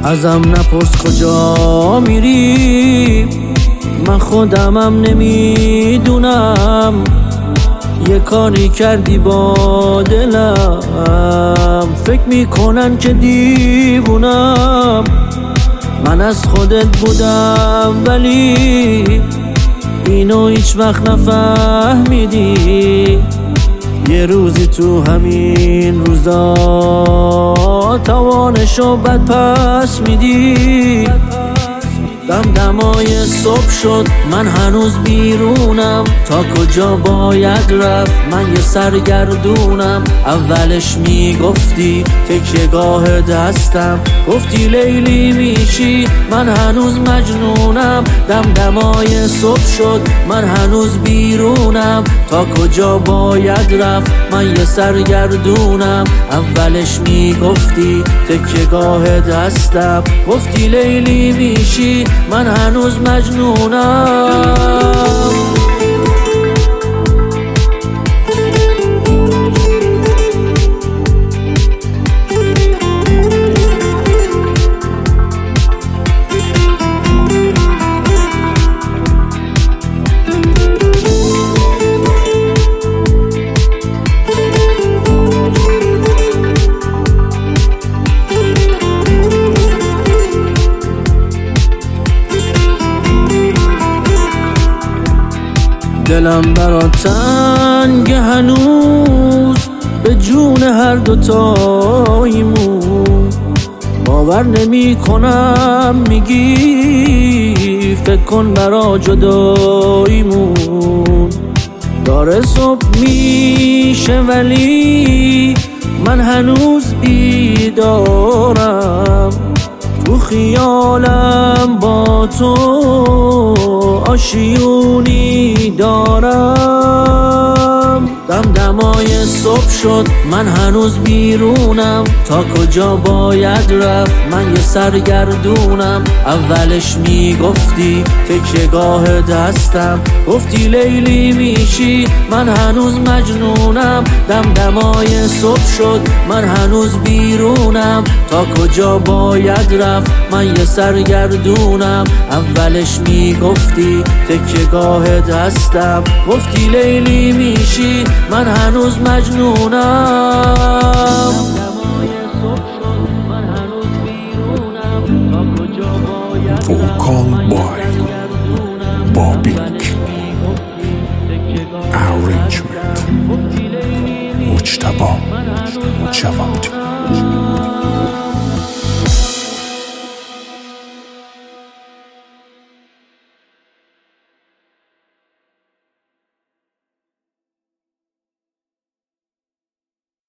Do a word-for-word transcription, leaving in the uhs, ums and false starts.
ازم نپرس کجا میری، من خودمم نمیدونم. یه کاری کردی با دلم، فکر میکنن که دیوونم. من از خودت بودم ولی اینو هیچ وقت نفهمیدی. یه روزی تو همین روزا توانشو بد پس میدی. دمدمای صبح شد من هنوز بیرونم، تا کجا باید رفت من یه سرگردونم. اولش میگفتی تکیه‌گاه دستم، گفتی لیلی میشی من هنوز مجنونم. دمدمای صبح شد من هنوز بیرونم، تا کجا باید رفت من یه سرگردونم. اولش میگفتی تکیه‌گاه دستم، گفتی لیلی میشی من هنوز مجنونم. دلم برات تنگ هنوز، به جون هر دوتاییمون. باور نمی کنم میگی فکر کن برا جداییمون. داره صبح میشه ولی من هنوز بیدارم. تو خیالم با تو آشیونی دارم. دمدمای صبح شد من هنوز بیرونم، تا کجا باید رفت من یه سرگردونم. اولش میگفتی تکیه‌گاه دستم، گفتی لیلی میشی من هنوز مجنونم. دمدمای صبح شد من هنوز بیرونم، تا کجا باید رفت من یه سرگردونم. اولش میگفتی تکیه‌گاه دستم، گفتی لیلی میشی من هنوز مجنونم. Vocal Boy.